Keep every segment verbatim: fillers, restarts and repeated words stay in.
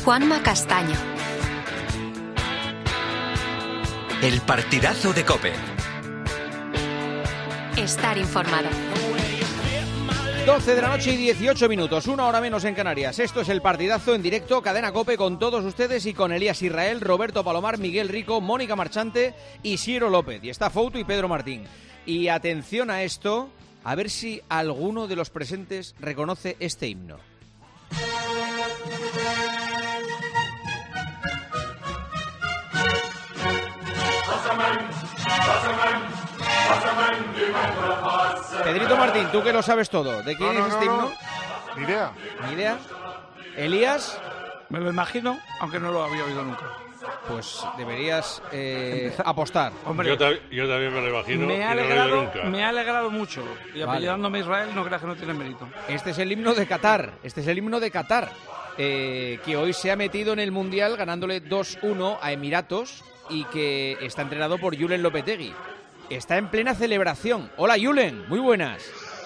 Juanma Castaño. El partidazo de COPE. Estar informado. doce de la noche y dieciocho minutos, una hora menos en Canarias. Esto es el partidazo en directo, Cadena COPE, con todos ustedes y con Elías Israel, Roberto Palomar, Miguel Rico, Mónica Marchante y Ciro López. Y está Fouto y Pedro Martín. Y atención a esto, a ver si alguno de los presentes reconoce este himno. Pedrito Martín, tú que lo sabes todo, ¿de quién no, no, es este no, himno? No. Ni idea. Ni idea. ¿Elías? Me lo imagino, aunque no lo había oído nunca. Pues deberías eh, apostar. Hombre, yo, ta- yo también me lo imagino me ha y no lo he oído alegrado, nunca. me ha alegrado mucho. Y Vale. apellidándome a Israel, no creas que no tiene mérito. Este es el himno de Qatar. Este es el himno de Qatar, eh, que hoy se ha metido en el Mundial ganándole dos uno a Emiratos y que está entrenado por Julen Lopetegui. Está en plena celebración. Hola, Julen, muy buenas.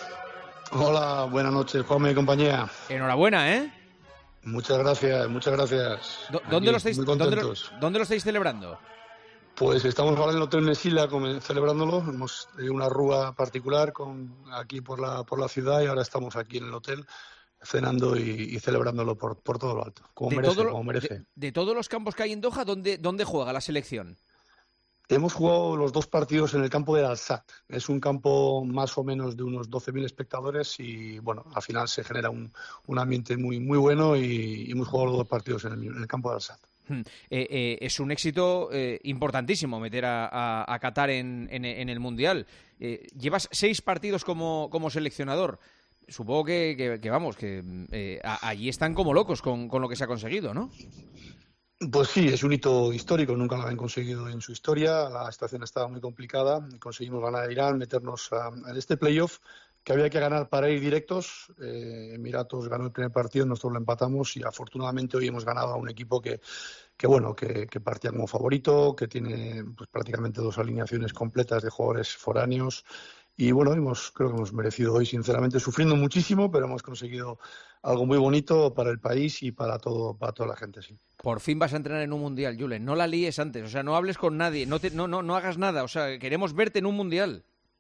Hola, buenas noches, Juanma y compañía. Enhorabuena, ¿eh? Muchas gracias, muchas gracias. Do- ¿Dónde, Aquí, lo estáis, muy ¿dónde, lo, contentos. ¿Dónde lo estáis celebrando? Pues estamos ahora en el Hotel Mesila come- celebrándolo. Hemos tenido una rúa particular con, aquí por la, por la ciudad y ahora estamos aquí en el hotel cenando y, y celebrándolo por, por todo lo alto, como De, merece, todo lo- como merece. de, de todos los campos que hay en Doha, ¿dónde, dónde juega la selección? Hemos jugado los dos partidos en el campo del Al-Sadd. Es un campo más o menos de unos doce mil espectadores y, bueno, al final se genera un, un ambiente muy muy bueno y, y hemos jugado los dos partidos en el, en el campo del Al-Sadd. Hmm. Eh, eh, es un éxito eh, importantísimo meter a, a, a Qatar en, en, en el Mundial. Eh, llevas seis partidos como, como seleccionador. Supongo que, que, que vamos, que eh, a, allí están como locos con, con lo que se ha conseguido, ¿no? Pues sí, es un hito histórico, nunca lo habían conseguido en su historia, la situación estaba muy complicada, conseguimos ganar a Irán, meternos a, en este playoff que había que ganar para ir directos. eh, Emiratos ganó el primer partido, nosotros lo empatamos y afortunadamente hoy hemos ganado a un equipo que, que bueno, que, que partía como favorito, que tiene pues, prácticamente dos alineaciones completas de jugadores foráneos. Y bueno, hemos, creo que hemos merecido hoy, sinceramente, sufriendo muchísimo, pero hemos conseguido algo muy bonito para el país y para todo, para toda la gente, sí. Por fin vas a entrenar en un Mundial, Julen. No la líes antes, o sea, no hables con nadie, no, te, no, no, no hagas nada, o sea, queremos verte en un Mundial.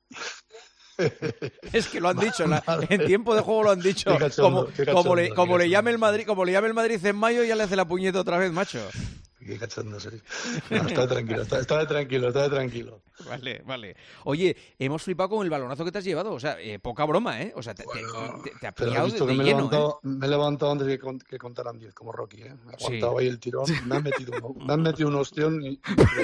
Es que lo han dicho, en, la, en tiempo de juego lo han dicho. Qué cachondo, Como, qué cachondo, como le, qué como le cachondo. llame el Madrid, como le llame el Madrid en mayo, ya le hace la puñeta otra vez, macho. Qué cachondo, sí. No, está tranquilo, está, está tranquilo, está tranquilo. Vale, vale. Oye, hemos flipado con el balonazo que te has llevado. O sea, eh, poca broma, ¿eh? O sea, te, Bueno, te, te, te ha pero pillado has visto de, que de me he, lleno, levantado, ¿eh? me he levantado antes de que, cont- que contaran diez, como Rocky, ¿eh? Me he Sí. aguantado ahí el tirón, me han metido, uno- me han metido un ostión y...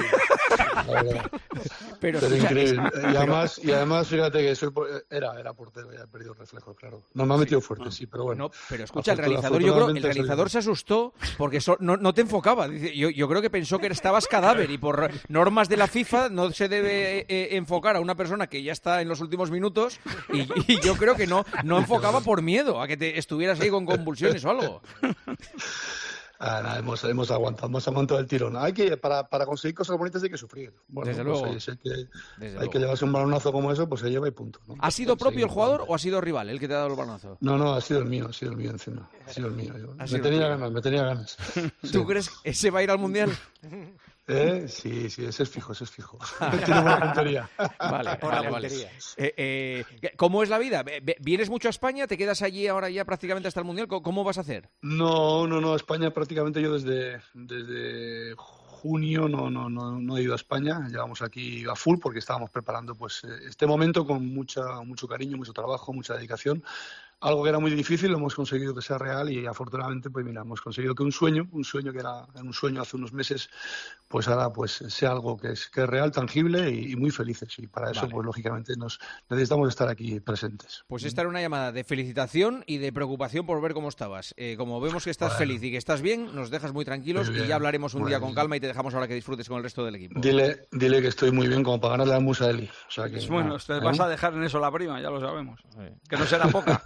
La verdad. Pero, Pero escucha, increíble. es- Y además, y además, fíjate que soy por- era, era portero, ya he perdido el reflejo, claro. No, me ha metido fuerte, sí, pero bueno. No, pero escucha, el Afortuna- realizador, yo creo, el afortunadamente ha realizador se salido. asustó porque so- no, no te enfocaba. Dice, yo, yo creo que pensó que estabas cadáver y por normas de la FIFA no se debe eh, enfocar a una persona que ya está en los últimos minutos y, y yo creo que no, no enfocaba por miedo a que te estuvieras ahí con convulsiones o algo. Ah, nada, hemos, hemos aguantado, hemos aguantado el tirón. Hay que, para, para conseguir cosas bonitas hay que sufrir. Bueno, Desde pues, luego. eh, si hay que, Desde hay luego. que llevarse un balonazo como eso, pues se lleva y punto, ¿no? ¿Ha sido Sí, propio el sí. jugador o ha sido rival el que te ha dado el balonazo? No, no, ha sido el mío, ha sido el mío encima. Ha sido el mío. Yo- Ha me sido tenía tuyo. ganas, me tenía ganas. ¿Tú Sí. crees que ese va a ir al Mundial? ¿Eh? Sí, sí, ese es fijo, ese es fijo. Tiene buena puntería. Vale, Por vale, la vale. puntería. Eh, eh, ¿Cómo es la vida? Ve- ¿Vienes mucho a España? ¿Te quedas allí ahora ya prácticamente hasta el Mundial? ¿Cómo- ¿Cómo vas a hacer? No, no, no, España prácticamente yo desde, desde junio no, no, no, no he ido a España. Llevamos aquí a full porque estábamos preparando pues eh, este momento con mucha, mucho cariño, mucho trabajo, mucha dedicación. Algo que era muy difícil, lo hemos conseguido que sea real y afortunadamente pues mira, hemos conseguido que un sueño, un sueño que era un sueño hace unos meses, pues ahora pues sea algo que es, que es real, tangible y, y muy felices. Y para eso Vale. pues lógicamente nos necesitamos estar aquí presentes. Pues esta era una llamada de felicitación y de preocupación por ver cómo estabas. Eh, como vemos que estás Bueno. feliz y que estás bien, nos dejas muy tranquilos Muy y bien, ya hablaremos un muy día bien. con calma y te dejamos ahora que disfrutes con el resto del equipo. Dile, dile que estoy muy bien como para ganarle a Musa Eli. O sea que, Pues bueno, te ¿eh? vas a dejar en eso la prima, ya lo sabemos. Que no será poca.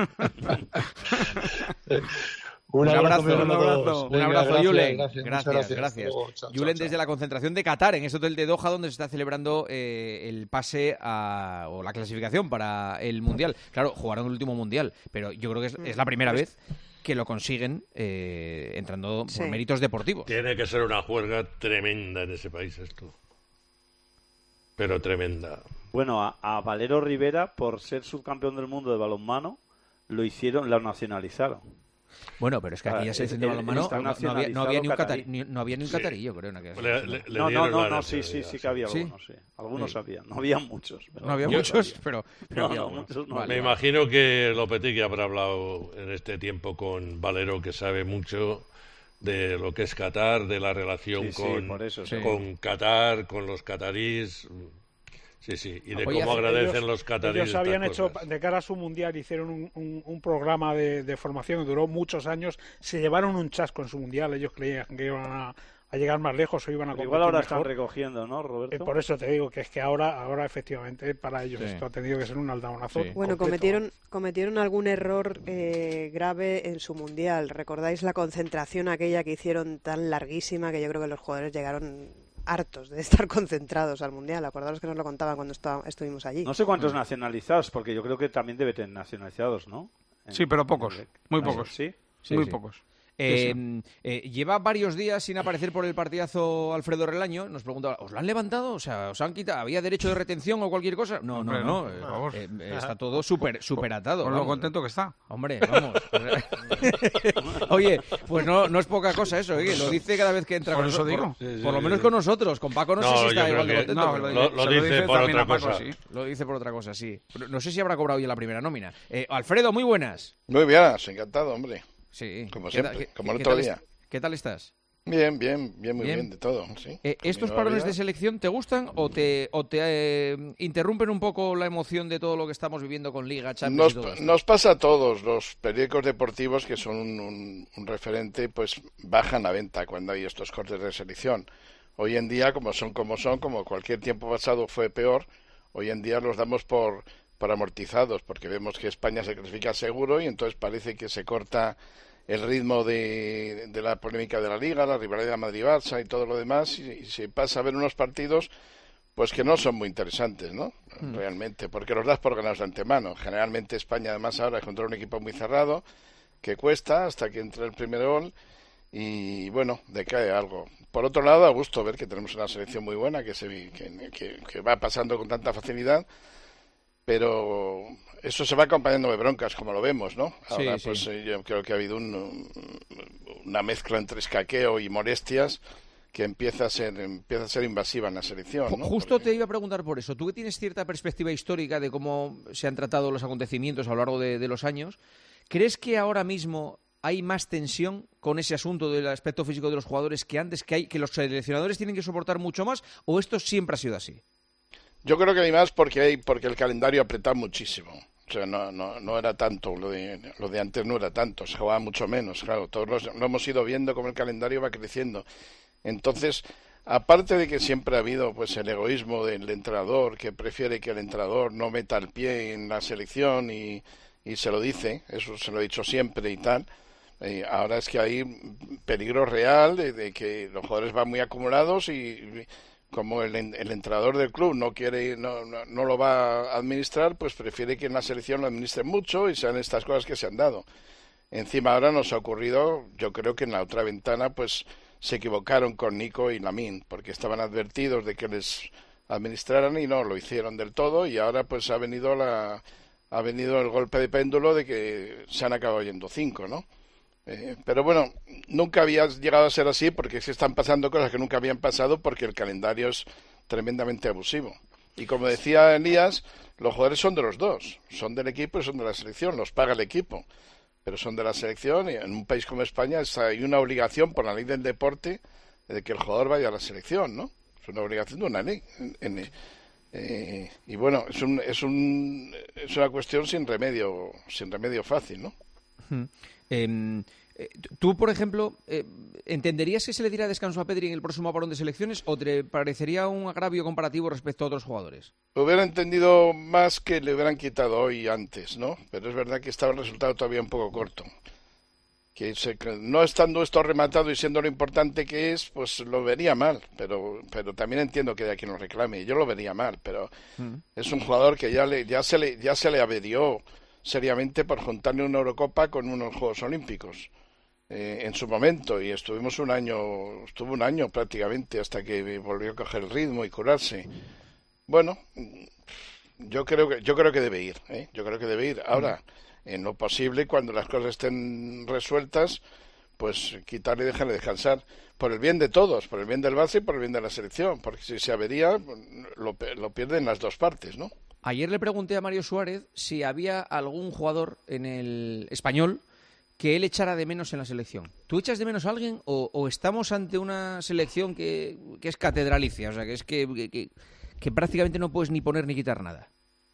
Un, Un abrazo, muy grande un a todos. abrazo. Un Venga, abrazo, gracias, Julen. Gracias, Gracias, muchas gracias. gracias. Hasta luego. Chao, Julen chao, desde chao. la concentración de Qatar, en ese hotel de Doha, donde se está celebrando eh, el pase a, o la clasificación para el Mundial. Claro, jugaron el último Mundial, pero yo creo que es, es la primera vez que lo consiguen eh, entrando Sí. por méritos deportivos. Tiene que ser una juerga tremenda en ese país esto. Pero tremenda. Bueno, a, a Valero Rivera, por ser subcampeón del mundo de balonmano, lo hicieron, lo nacionalizaron. Bueno, pero es que aquí ya se dice de balonmano, no, no había, no había ni un catarí, ni, no había ni un Sí. catarí, yo creo. En aquella Le- selección. le- le No, no, dieron no, la no, sí, sí, nacionalidad, sí que había ¿Sí? algunos, sí. Algunos Sí. había, no había muchos. pero No había algunos muchos, había. pero, pero No, había no, algunos. muchos no Vale, Me había. vale. imagino que Lopetegui habrá hablado en este tiempo con Valero, que sabe mucho de lo que es Qatar, de la relación Sí, sí, con, por eso, sí. con Qatar, con los catarís. Sí, sí, y de Oye, cómo ellos- agradecen los cataríes. Ellos habían estas hecho, cosas. de cara a su mundial, hicieron un, un, un programa de, de formación que duró muchos años. Se llevaron un chasco en su mundial. Ellos creían que iban a, a llegar más lejos o iban a Pero competir igual ahora están mejor. recogiendo, ¿no, Eh, Roberto? Por eso te digo que es que ahora, ahora efectivamente, para ellos Sí. esto ha tenido que ser un aldaunazo. Sí. Bueno, completo. cometieron cometieron algún error eh, grave en su mundial. ¿Recordáis la concentración aquella que hicieron tan larguísima que yo creo que los jugadores llegaron hartos de estar concentrados al mundial? Acordaros que nos lo contaban cuando está- estuvimos allí. No sé cuántos nacionalizados, porque yo creo que también debe tener nacionalizados, ¿no? En- Sí, pero pocos, en el- muy Ah, pocos. ¿Sí? Sí, Muy sí. pocos. Eh, eh, lleva varios días sin aparecer por el partidazo Alfredo Relaño. Nos preguntaba, ¿os lo han levantado? O sea, ¿os han quitado? ¿Había derecho de retención o cualquier cosa? No, no, Hombre, no. no, eh, por favor. eh, eh, está todo súper súper atado. Por lo vamos. contento que está. Hombre, vamos. Oye, pues no, no es poca cosa eso, ¿eh? Que lo dice cada vez que entra Por con eso nosotros. digo. Por, Sí, por lo sí, menos sí. con nosotros. Con Paco no, No, sé si yo está creo igual de que- contento. No, pero lo, lo- lo se lo dice dice por también otra a Paco, cosa. sí. Lo dice por otra cosa, sí. Pero no sé si habrá cobrado ya la primera nómina. Eh, Alfredo, muy buenas. Muy bien, encantado, hombre. Sí. Como ¿Qué siempre, tal- qué- como el qué otro tal día. est- ¿Qué tal estás? Bien, bien, bien, muy Bien. bien, de todo, sí. Eh, ¿Estos Camino a la parones vida. de selección te gustan o te, o te eh, interrumpen un poco la emoción de todo lo que estamos viviendo con Liga, Champions Nos, y todo esto? nos pasa a todos, los periódicos deportivos que son un, un- un referente, pues bajan la venta cuando hay estos cortes de selección. Hoy en día, como son como son, como cualquier tiempo pasado fue peor, hoy en día los damos por, por amortizados, porque vemos que España se clasifica seguro y entonces parece que se corta el ritmo de, de la polémica de la Liga, la rivalidad Madrid-Barça y todo lo demás, y, y se pasa a ver unos partidos pues que no son muy interesantes, ¿no? Mm. Realmente, porque los das por ganados de antemano. Generalmente España, además, ahora es contra un equipo muy cerrado, que cuesta hasta que entre el primer gol, y bueno, decae algo. Por otro lado, a gusto ver que tenemos una selección muy buena, que, se, que, que, que va pasando con tanta facilidad, pero eso se va acompañando de broncas, como lo vemos, ¿no? Ahora, Sí, pues sí. eh, yo creo que ha habido un, una mezcla entre escaqueo y molestias que empieza a ser empieza a ser invasiva en la selección, ¿no? Justo Porque- te iba a preguntar por eso. Tú que tienes cierta perspectiva histórica de cómo se han tratado los acontecimientos a lo largo de, de los años, ¿crees que ahora mismo hay más tensión con ese asunto del aspecto físico de los jugadores que antes, que hay que los seleccionadores tienen que soportar mucho más, o esto siempre ha sido así? Yo creo que hay más porque hay porque el calendario apretado muchísimo. O sea, no, no, no era tanto, lo de, lo de antes no era tanto, se jugaba mucho menos, claro, todos los- lo hemos ido viendo como el calendario va creciendo. Entonces, aparte de que siempre ha habido pues el egoísmo del entrenador, que prefiere que el entrenador no meta el pie en la selección y, y se lo dice, eso se lo he dicho siempre y tal, eh, ahora es que hay peligro real de, de que los jugadores van muy acumulados y como el, el entrenador del club no quiere no, no, no lo va a administrar, pues prefiere que en la selección lo administren mucho y sean estas cosas que se han dado. Encima ahora nos ha ocurrido, yo creo que en la otra ventana pues se equivocaron con Nico y Lamine, porque estaban advertidos de que les administraran y no lo hicieron del todo, y ahora pues ha venido la ha venido el golpe de péndulo de que se han acabado yendo cinco, ¿no? Eh, pero bueno, nunca había llegado a ser así porque se están pasando cosas que nunca habían pasado porque el calendario es tremendamente abusivo. Y como decía Elías, los jugadores son de los dos, son del equipo y son de la selección, los paga el equipo, pero son de la selección y en un país como España es, hay una obligación por la ley del deporte de que el jugador vaya a la selección, ¿no? Es una obligación de una ley. En, en, eh, y bueno, es, un, es, un, es una cuestión sin remedio, sin remedio fácil, ¿no? Hmm. Eh, eh, ¿Tú, por ejemplo, eh, entenderías que se le diera descanso a Pedri en el próximo parón de selecciones o te parecería un agravio comparativo respecto a otros jugadores? Hubiera entendido más que le hubieran quitado hoy antes, ¿no? Pero es verdad que estaba el resultado todavía un poco corto. Que se, no estando esto rematado y siendo lo importante que es, pues lo vería mal. Pero pero también entiendo que haya quien lo reclame. Yo lo vería mal, pero Mm. es un jugador que ya le ya se le ya se le averió seriamente por juntarle una Eurocopa con unos Juegos Olímpicos eh, en su momento, y estuvimos un año, estuvo un año prácticamente hasta que volvió a coger el ritmo y curarse. Bueno, yo creo que yo creo que debe ir, ¿eh? yo creo que debe ir. Ahora, en lo posible, cuando las cosas estén resueltas, pues quitarle y dejarle descansar, por el bien de todos, por el bien del Barça y por el bien de la selección, porque si se avería, lo, lo pierden las dos partes, ¿no? Ayer le pregunté a Mario Suárez si había algún jugador en el español que él echara de menos en la selección. ¿Tú echas de menos a alguien o, o estamos ante una selección que, que es catedralicia? O sea, que es que, que, que prácticamente no puedes ni poner ni quitar nada.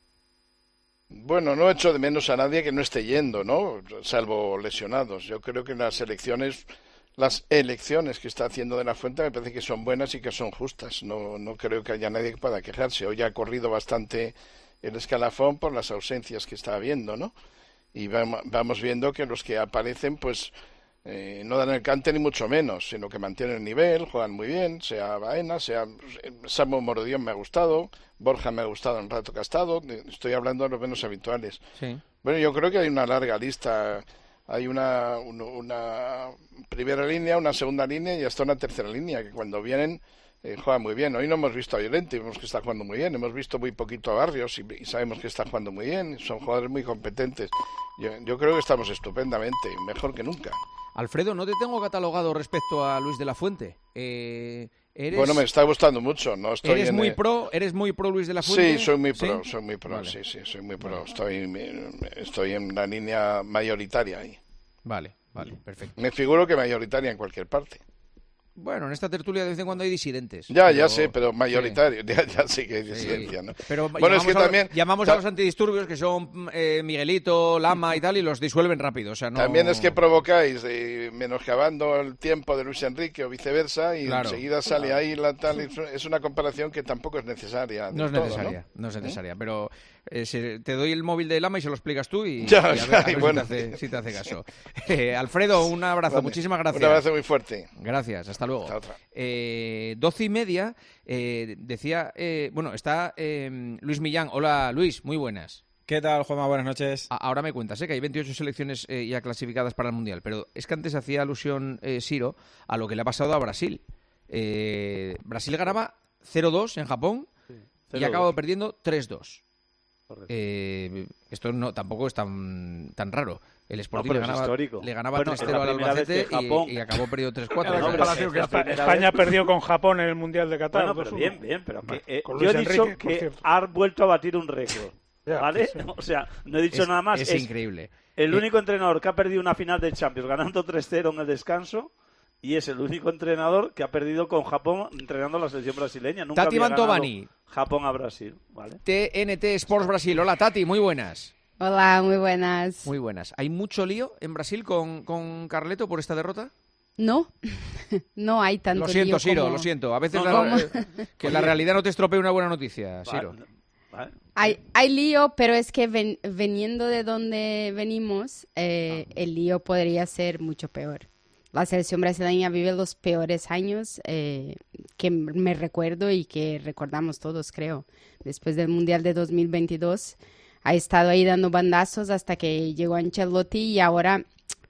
Bueno, no echo de menos a nadie que no esté yendo, ¿no? Salvo lesionados. Yo creo que las elecciones, las elecciones que está haciendo De la Fuente me parece que son buenas y que son justas. No, no creo que haya nadie que pueda quejarse. Hoy ha corrido bastante el escalafón por las ausencias que está habiendo, ¿no? Y vamos viendo que los que aparecen, pues, eh, no dan el cante ni mucho menos, sino que mantienen el nivel, juegan muy bien, sea Baena, sea Samu Morodión me ha gustado, Borja me ha gustado en el rato que ha estado, estoy hablando de los menos habituales. Sí. Bueno, yo creo que hay una larga lista, hay una, una, una primera línea, una segunda línea y hasta una tercera línea, que cuando vienen eh, juegan muy bien. Hoy no hemos visto a Llorente, vemos que está jugando muy bien, hemos visto muy poquito a Barrios y, y sabemos que está jugando muy bien, son jugadores muy competentes. Yo, yo creo que estamos estupendamente, mejor que nunca. Alfredo, no te tengo catalogado respecto a Luis de la Fuente. Eh, eres... Bueno, me está gustando mucho. No estoy ¿Eres en muy el... pro? ¿Eres muy pro Luis de la Fuente? Sí, soy muy pro, ¿Sí? soy muy pro, Vale. sí, sí, soy muy pro. Estoy, estoy en la línea mayoritaria ahí. Vale, vale, perfecto. Me figuro que mayoritaria en cualquier parte. Bueno, en esta tertulia de vez en cuando hay disidentes. Ya, pero... ya sé, pero mayoritario, sí. ya, ya sé que hay Sí. disidencia, ¿no? Pero bueno, llamamos, es que a, también, llamamos ta- a los antidisturbios, que son eh, Miguelito, Lama y tal, y los disuelven rápido. O sea, no... También es que provocáis, eh, menoscabando el tiempo de Luis Enrique o viceversa, y Claro. enseguida sale ahí la tal. Es una comparación que tampoco es necesaria. No es del todo, necesaria, ¿no? no es necesaria, pero eh, se- te doy el móvil de Lama y se lo explicas tú y, Ya, y a ver, ya, a ver y si, bueno. te hace, si te hace caso. Eh, Alfredo, un abrazo, Vale. muchísimas gracias. Un abrazo muy fuerte. Gracias, hasta luego. Hasta otra. Eh, doce y media, eh, decía, eh, bueno, está eh, Luis Millán. Hola Luis, muy buenas. ¿Qué tal, Juanma? Buenas noches. A- Ahora me cuentas, ¿eh? Que hay veintiocho selecciones eh, ya clasificadas para el Mundial, pero es que antes hacía alusión eh, Siro a lo que le ha pasado a Brasil. Eh, Brasil ganaba cero dos en Japón y cero ha acabado dos. perdiendo tres dos. Correcto. Eh, esto no tampoco es tan, tan raro. El Sporting No, le pero es ganaba, histórico. le ganaba Bueno, tres es cero la al primera vez Albacete que Japón- y, y acabó perdiendo tres cuatro. La O sea, comparación es que la Espa- primera España vez. perdió con Japón en el Mundial de Qatar. Bueno, pero dos uno. bien, bien, pero que, eh, Con yo he Luis dicho Enrique, por que cierto. ha vuelto a batir un récord, Ya, ¿vale? sí. O sea, no he dicho es, nada más. es increíble. El Eh, único entrenador que ha perdido una final de Champions ganando tres cero en el descanso, y es el único entrenador que ha perdido con Japón entrenando a la selección brasileña. Nunca Tati había ganado Mantovani. Japón a Brasil, ¿vale? T N T Sports Brasil. Hola Tati, muy buenas. Hola, muy buenas. Muy buenas. ¿Hay mucho lío en Brasil con, con Carleto por esta derrota? No, no hay tanto Lo siento, lío Siro, como- lo siento. A veces No, la- no. eh, que la realidad no te estropee una buena noticia, Siro. Vale, vale. Hay, hay lío, pero es que ven- veniendo de donde venimos, eh, el lío podría ser mucho peor. La selección brasileña vive los peores años eh, que me recuerdo y que recordamos todos, creo. Después del Mundial de dos mil veintidós, ha estado ahí dando bandazos hasta que llegó Ancelotti y ahora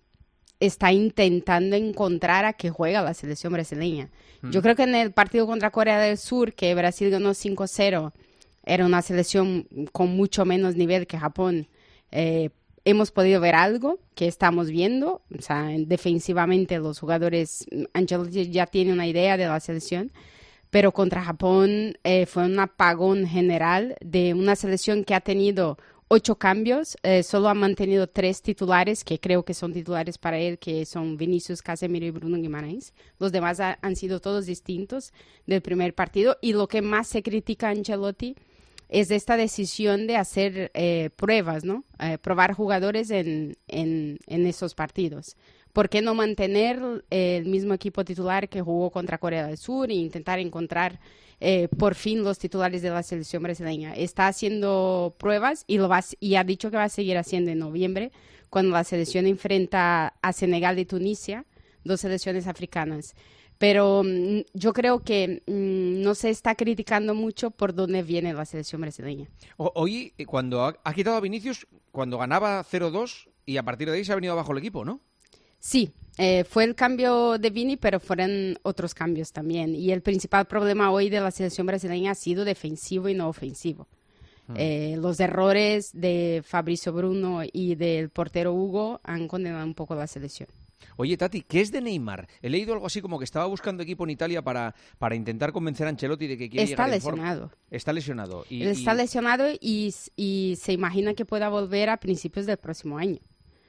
está intentando encontrar a qué juega la selección brasileña. Mm. Yo creo que en el partido contra Corea del Sur, que Brasil ganó cinco cero, era una selección con mucho menos nivel que Japón. Eh, hemos podido ver algo que estamos viendo, o sea, defensivamente los jugadores, Ancelotti ya tiene una idea de la selección, pero contra Japón eh, fue un apagón general de una selección que ha tenido ocho cambios, eh, solo ha mantenido tres titulares, que creo que son titulares para él, que son Vinicius, Casemiro y Bruno Guimarães. Los demás ha- han sido todos distintos del primer partido, y lo que más se critica a Ancelotti es esta decisión de hacer eh, pruebas, ¿no? Eh, probar jugadores en, en, en esos partidos. ¿Por qué no mantener eh, el mismo equipo titular que jugó contra Corea del Sur e intentar encontrar eh, por fin los titulares de la selección brasileña? Está haciendo pruebas y, lo va, a- y ha dicho que va a seguir haciendo en noviembre, cuando la selección enfrenta a Senegal y Tunisia, dos selecciones africanas. Pero mm, yo creo que mm, no se está criticando mucho por dónde viene la selección brasileña. O- Hoy, eh, cuando ha, ha quitado a Vinicius, cuando ganaba cero dos, y a partir de ahí se ha venido abajo el equipo, ¿no? Sí, eh, fue el cambio de Vini, pero fueron otros cambios también. Y el principal problema hoy de la selección brasileña ha sido defensivo y no ofensivo. Mm. Eh, los errores de Fabrizio Bruno y del portero Hugo han condenado un poco la selección. Oye, Tati, ¿qué es de Neymar? He leído algo así como que estaba buscando equipo en Italia para, para intentar convencer a Ancelotti de que quiere Está llegar en forma. lesionado. Está lesionado. Y, Él está y- lesionado y, y se imagina que pueda volver a principios del próximo año.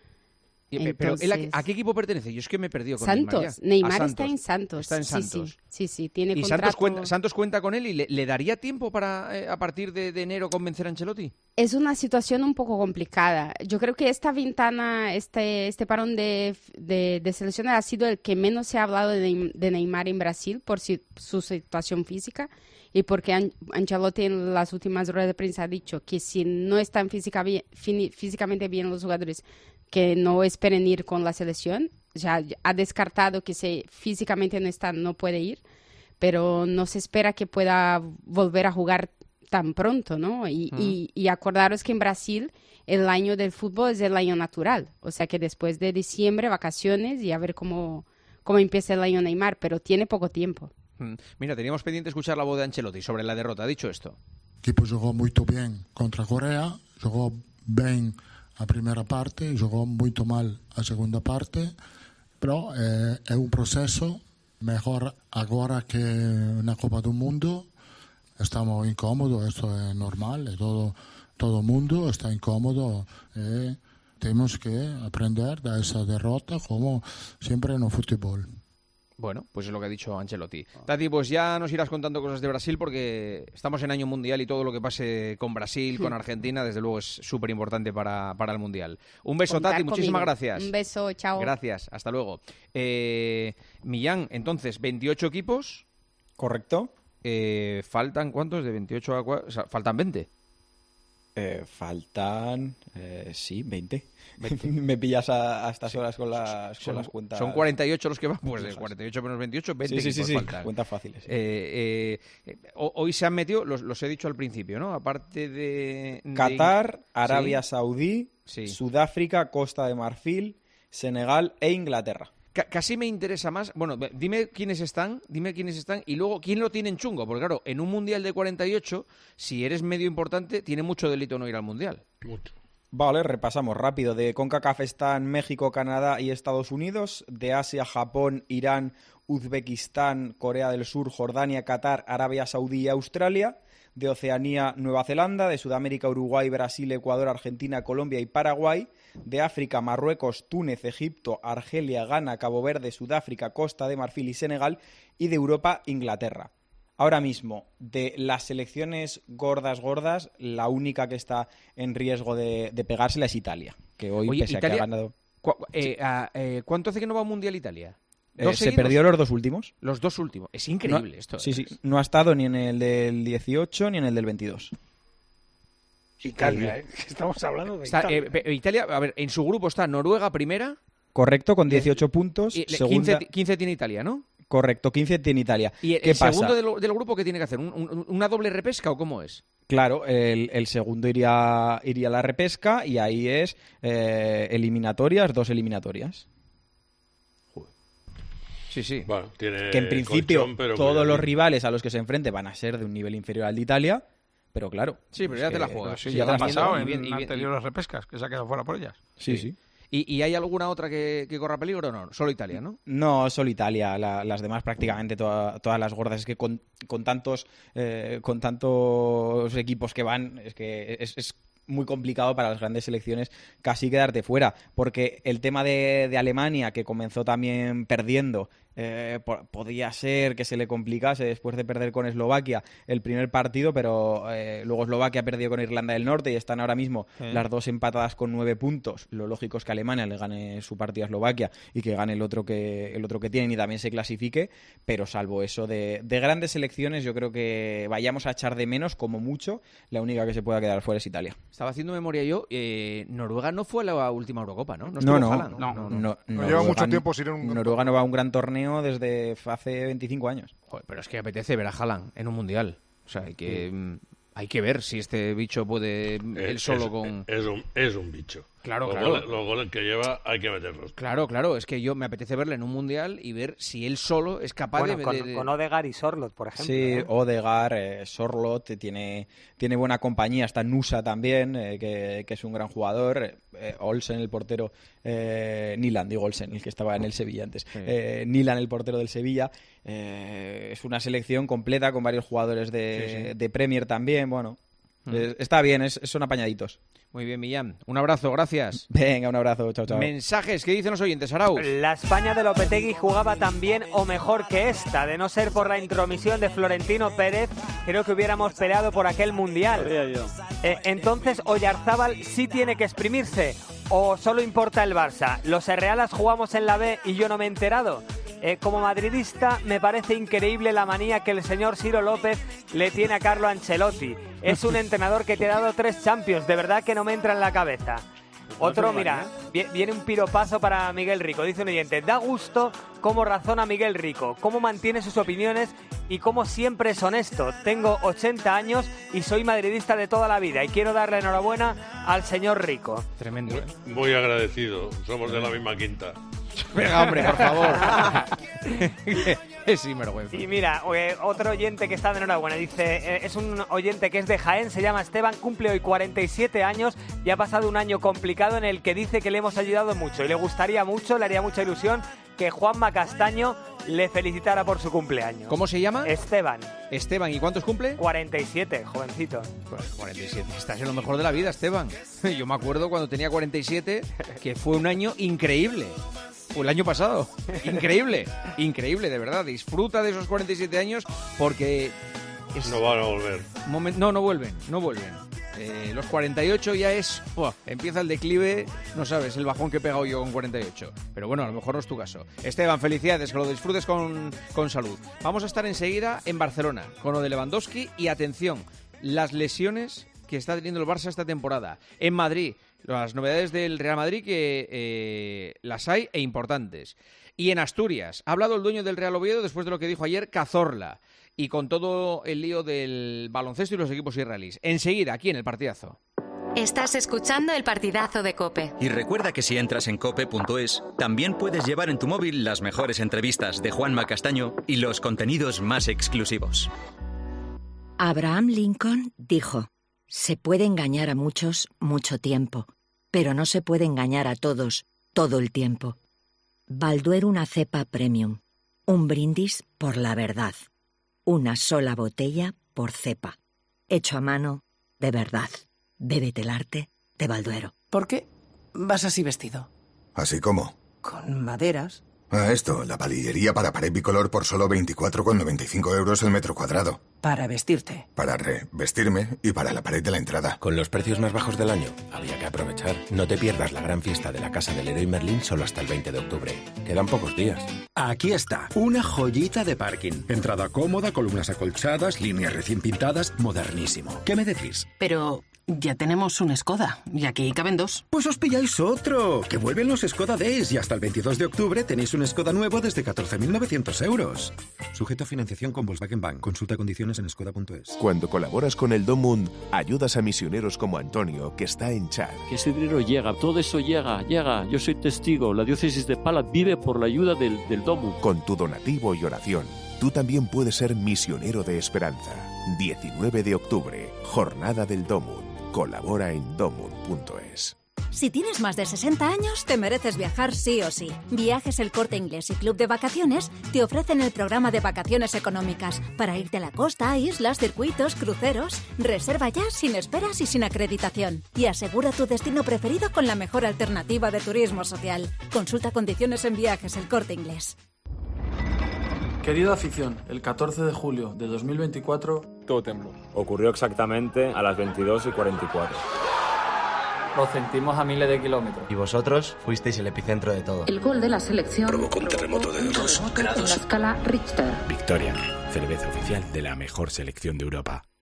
y- pero él a, Entonces- ¿a qué equipo pertenece? Yo es que me he perdido con Santos. Neymar. ya. Neymar, A está Santos. en Santos. Está en Sí, Santos. sí, sí, sí, tiene ¿Y contrato. Santos cuenta, Santos cuenta con él y le, le daría tiempo para, eh, a partir de, de enero, convencer a Ancelotti? Es una situación un poco complicada. Yo creo que esta ventana, este, este parón de, de, de selecciones ha sido el que menos se ha hablado de, Neym- de Neymar en Brasil por si- su situación física y porque An- Ancelotti en las últimas ruedas de prensa ha dicho que si no están física bien- fini- físicamente bien los jugadores, que no esperen ir con la selección. Ya ha descartado que si físicamente no está, no puede ir, pero no se espera que pueda volver a jugar tan pronto, ¿no? Y, Mm. y, y acordaros que en Brasil el año del fútbol es el año natural, o sea que después de diciembre, vacaciones y a ver cómo, cómo empieza el año Neymar, pero tiene poco tiempo. Mm. Mira, teníamos pendiente escuchar la voz de Ancelotti sobre la derrota. Ha dicho esto. O equipo jogou muito bem contra a Coreia, jogou bem a primeira parte, jogou muito mal a segunda parte, pero é, é um processo melhor agora que na Copa do Mundo. Estamos incómodos, esto é normal, é todo todo mundo está incómodo e temos que aprender de esa derrota como siempre no fútbol. Bueno, pues es lo que ha dicho Ancelotti. Tati, pues ya nos irás contando cosas de Brasil porque estamos en año mundial y todo lo que pase con Brasil, con Argentina, desde luego es súper importante para, para el mundial. Un beso, Contar Tati, muchísimas conmigo. gracias. Un beso, chao. Gracias, hasta luego. Eh, Millán, entonces, veintiocho equipos. Correcto. Eh, ¿Faltan cuántos? De veintiocho a cuatro, o sea, faltan veinte. Eh, faltan, eh, sí, veinte. Me pillas a, a estas horas con las, con Son, las cuentas. son cuarenta y ocho los que van, pues de cuarenta y ocho menos veintiocho, veinte Sí, sí, sí, equipos sí, faltan. cuentas fáciles. sí. Eh, eh, eh, ho- hoy se han metido, los, los he dicho al principio, ¿no? Aparte de... de- Qatar, Arabia Sí. Saudí, Sí. Sudáfrica, Costa de Marfil, Senegal e Inglaterra. Ca- Casi me interesa más. Bueno, ve- dime quiénes están, dime quiénes están y luego quién lo tiene en chungo. Porque claro, en un mundial de cuarenta y ocho, si eres medio importante, tiene mucho delito no ir al mundial. Vale, repasamos rápido. De CONCACAF están México, Canadá y Estados Unidos. De Asia, Japón, Irán, Uzbekistán, Corea del Sur, Jordania, Qatar, Arabia Saudí y Australia. De Oceanía, Nueva Zelanda. De Sudamérica, Uruguay, Brasil, Ecuador, Argentina, Colombia y Paraguay. De África, Marruecos, Túnez, Egipto, Argelia, Ghana, Cabo Verde, Sudáfrica, Costa de Marfil y Senegal. Y de Europa, Inglaterra. Ahora mismo, de las selecciones gordas, gordas, la única que está en riesgo de, de pegársela es Italia, que hoy, Oye, pese a Italia- que ha ganado... Cu- eh, a- eh, ¿Cuánto hace que no va a un mundial Italia? Eh, ¿Dos se seguidos? perdió los dos últimos. Los dos últimos. Es increíble No- esto. Sí, ¿eh? sí. No ha estado ni en el del dieciocho ni en el del veintidós. Italia, ¿eh? Estamos hablando de Está, Italia. eh, pe- Italia, a ver, en su grupo está Noruega primera. Correcto, con dieciocho puntos. Y le- segunda... quince, quince tiene Italia, ¿no? Correcto, quince tiene Italia. ¿Y el, ¿Qué el pasa? segundo del, del grupo qué tiene que hacer? ¿Un- un- ¿Una doble repesca o cómo es? Claro, el, el segundo iría, iría a la repesca y ahí es eh, eliminatorias, dos eliminatorias. Sí, sí. Bueno, tiene Que en principio colchón, pero todos muy los bien. rivales a los que se enfrente van a ser de un nivel inferior al de Italia, pero claro. Sí, pero es ya te que- la juegas. Sí, Sí, ya te ha bien, pasado y en bien, y bien, y- anteriores repescas, que se ha quedado fuera por ellas. Sí, sí. ¿Y, y hay alguna otra que, que corra peligro o no? Solo Italia, ¿no? No, solo Italia. La- las demás prácticamente toda- todas las gordas. Es que con, con tantos eh, con tantos equipos que van, es que es, es muy complicado para las grandes selecciones casi quedarte fuera. Porque el tema de, de Alemania, que comenzó también perdiendo, eh, po- podía ser que se le complicase después de perder con Eslovaquia el primer partido, pero eh, luego Eslovaquia perdió con Irlanda del Norte y están ahora mismo Sí. las dos empatadas con nueve puntos. Lo lógico es que Alemania le gane su partido a Eslovaquia y que gane el otro que el otro que tienen y también se clasifique, pero salvo eso de, de grandes selecciones, yo creo que vayamos a echar de menos, como mucho, la única que se pueda quedar fuera es Italia. Estaba haciendo memoria yo. Eh, Noruega no fue a la última Eurocopa, ¿no? No, estuvo no, Haaland. no, No, no, No lleva mucho tiempo sin ir a un- Noruega no va a un gran torneo año desde hace veinticinco años. Joder, pero es que apetece ver a Haaland en un mundial. O sea, hay que, sí. hay que ver si este bicho puede es, él solo es, con... Es un, es un bicho. Claro, los claro. Goles, los goles que lleva hay que meterlos. Claro, claro. Es que yo me apetece verle en un mundial y ver si él solo es capaz bueno, de, con, de, de... con Odegaard y Sorloth, por ejemplo. Sí, ¿eh? Odegaard, eh, Sorloth, tiene, tiene buena compañía. Está Nusa también, eh, que, que es un gran jugador. Eh, Olsen, el portero... Eh, Nilan, digo Olsen, el que estaba en el Sevilla antes. Sí. Eh, Nilan, el portero del Sevilla. Eh, es una selección completa con varios jugadores de, sí, sí. de Premier también. Bueno, mm. eh, está bien, es, son apañaditos. Muy bien, Millán. Un abrazo, gracias. Venga, un abrazo, chao, chao. Mensajes, ¿qué dicen los oyentes, Arauz? La España de Lopetegui jugaba tan bien o mejor que esta. De no ser por la intromisión de Florentino Pérez, creo que hubiéramos peleado por aquel mundial. Eh, entonces, Oyarzábal sí tiene que exprimirse. ¿O solo importa el Barça? Los Herrealas jugamos en la B y yo no me he enterado. Eh, como madridista me parece increíble la manía que el señor Ciro López le tiene a Carlo Ancelotti. Es un entrenador que te ha dado tres Champions, de verdad que no me entra en la cabeza. Otro, mira, viene un piropazo para Miguel Rico. Dice un oyente, da gusto cómo razona Miguel Rico, cómo mantiene sus opiniones y cómo siempre es honesto. Tengo ochenta años y soy madridista de toda la vida y quiero darle enhorabuena al señor Rico. Tremendo, ¿eh? Muy agradecido, somos de la misma quinta. Venga, hombre, por favor. Es sinvergüenza. Y mira, eh, otro oyente que está de enhorabuena, dice, eh, es un oyente que es de Jaén, se llama Esteban, cumple hoy cuarenta y siete años y ha pasado un año complicado en el que dice que le hemos ayudado mucho y le gustaría mucho, le haría mucha ilusión que Juanma Castaño le felicitara por su cumpleaños. ¿Cómo se llama? Esteban. Esteban, ¿y cuántos cumple? cuarenta y siete, jovencito. Pues cuarenta y siete, estás en lo mejor de la vida, Esteban. Yo me acuerdo cuando tenía cuarenta y siete que fue un año increíble. O el año pasado. Increíble, increíble, de verdad. Disfruta de esos cuarenta y siete años porque... Es... No van a volver. Moment... No, no vuelven, no vuelven. Eh, los cuarenta y ocho ya es... Uah, empieza el declive, no sabes, el bajón que he pegado yo con cuarenta y ocho. Pero bueno, a lo mejor no es tu caso. Esteban, felicidades, que lo disfrutes con, con salud. Vamos a estar enseguida en Barcelona con lo de Lewandowski y atención, las lesiones que está teniendo el Barça esta temporada. En Madrid, las novedades del Real Madrid que eh, las hay e importantes. Y en Asturias, ha hablado el dueño del Real Oviedo después de lo que dijo ayer Cazorla y con todo el lío del baloncesto y los equipos israelíes. Enseguida, aquí en el Partidazo. Estás escuchando el Partidazo de COPE. Y recuerda que si entras en cope punto es, también puedes llevar en tu móvil las mejores entrevistas de Juanma Castaño y los contenidos más exclusivos. Abraham Lincoln dijo: se puede engañar a muchos mucho tiempo, pero no se puede engañar a todos todo el tiempo. Balduero, una cepa premium. Un brindis por la verdad. Una sola botella por cepa. Hecho a mano, de verdad. Bébete el arte de Balduero. ¿Por qué vas así vestido? ¿Así cómo? Con maderas. Ah, esto, la palillería para pared bicolor por solo veinticuatro con noventa y cinco euros el metro cuadrado. Para vestirte. Para revestirme y para la pared de la entrada. Con los precios más bajos del año, había que aprovechar. No te pierdas la gran fiesta de la Casa del Leroy Merlin solo hasta el veinte de octubre. Quedan pocos días. Aquí está, una joyita de parking. Entrada cómoda, columnas acolchadas, líneas recién pintadas, modernísimo. ¿Qué me decís? Pero... ya tenemos un Skoda, y aquí caben dos. Pues os pilláis otro, que vuelven los Skoda Days, y hasta el veintidós de octubre tenéis un Skoda nuevo desde catorce mil novecientos euros. Sujeto a financiación con Volkswagen Bank. Consulta condiciones en skoda punto es. Cuando colaboras con el Domund, ayudas a misioneros como Antonio, que está en Chad. Que ese dinero llega, todo eso llega, llega. Yo soy testigo, la diócesis de Pala vive por la ayuda del, del Domund. Con tu donativo y oración, tú también puedes ser misionero de esperanza. diecinueve de octubre, Jornada del Domund. Colabora en domund punto es. Si tienes más de sesenta años, te mereces viajar sí o sí. Viajes El Corte Inglés y Club de Vacaciones te ofrecen el programa de vacaciones económicas para irte a la costa, islas, circuitos, cruceros. Reserva ya, sin esperas y sin acreditación. Y asegura tu destino preferido con la mejor alternativa de turismo social. Consulta condiciones en Viajes El Corte Inglés. Querida afición, el catorce de julio de dos mil veinticuatro... todo tembló. Ocurrió exactamente a las veintidós y cuarenta y cuatro. Lo sentimos a miles de kilómetros. Y vosotros fuisteis el epicentro de todo. El gol de la selección provocó un terremoto de dos grados. En la escala Richter. Victoria, cerveza oficial de la mejor selección de Europa.